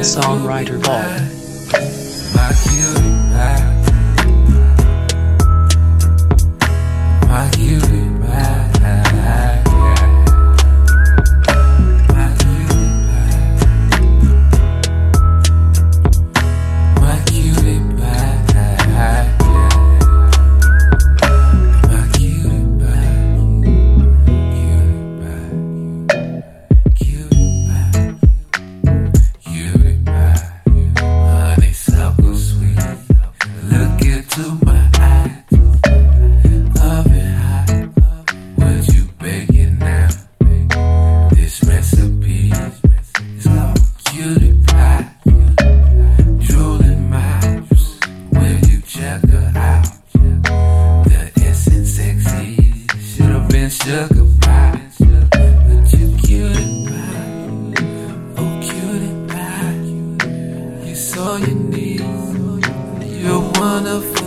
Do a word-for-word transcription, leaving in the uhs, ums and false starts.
Songwriter Vault. My cutie pie. My cutie pie. My cutie pie. My cutie pie. My cutie pie. Cutie pie. Cutie pie. Honeysuckle sweet. Look into my eyes. Oven hot. Would you bake it now? This recipe is called cutie pie. Drooling mouths. Will you check her out? The essence sexy. Should've been sugar pie. But you cutie pie. Oh cutie pie. You're so unique. You're wonderful.